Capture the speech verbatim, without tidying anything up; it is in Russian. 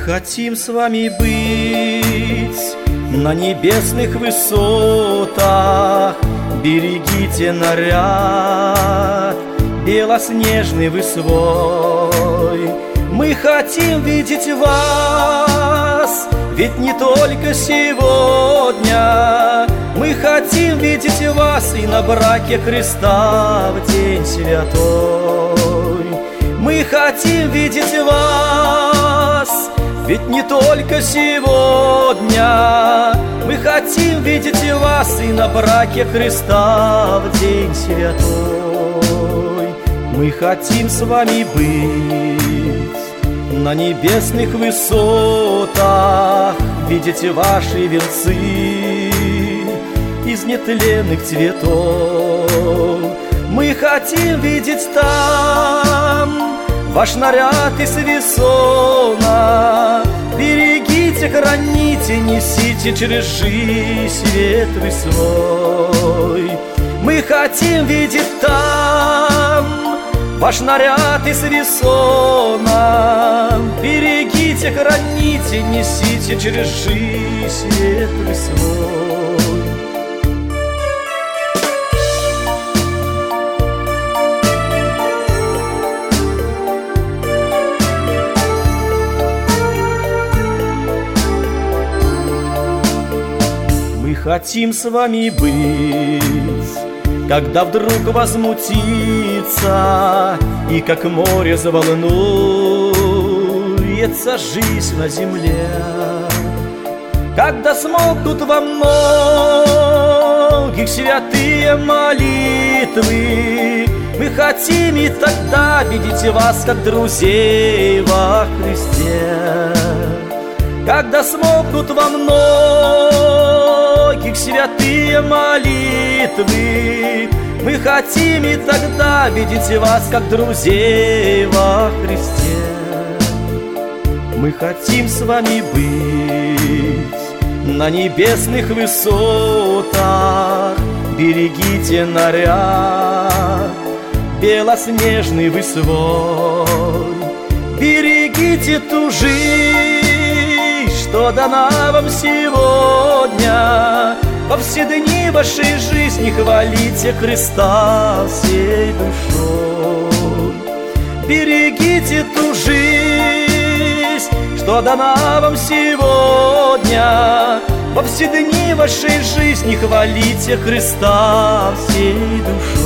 хотим с вами быть на небесных высотах. Берегите наряд белоснежный вы свой. Мы хотим видеть вас, ведь не только сегодня. Мы хотим видеть вас и на браке Христа в день святой. Мы хотим видеть вас, ведь не только сегодня. Мы хотим видеть вас и на браке Христа в день святой. Мы хотим с вами быть на небесных высотах, видеть ваши венцы из нетленных цветов. Мы хотим видеть там ваш наряд из весона. Берегите, храните, несите через жизнь свет вы свой. Мы хотим видеть там ваш наряд из весона. Берегите, храните, несите через жизнь свет вы свой. Мы хотим с вами быть, когда вдруг возмутится и как море заволнуется жизнь на земле. Когда смолкнут во многих святые молитвы, мы хотим и тогда видеть вас, как друзей во Христе. Когда смолкнут во многих святые молитвы, мы хотим и тогда видеть вас, как друзей во Христе. Мы хотим с вами быть на небесных высотах. Берегите наряд белоснежный вы свой. Берегите ту жизнь, что дана вам сегодня. Во все дни вашей жизни хвалите Христа всей душой. Берегите ту жизнь, что дана вам сегодня. Во все дни вашей жизни хвалите Христа всей душой.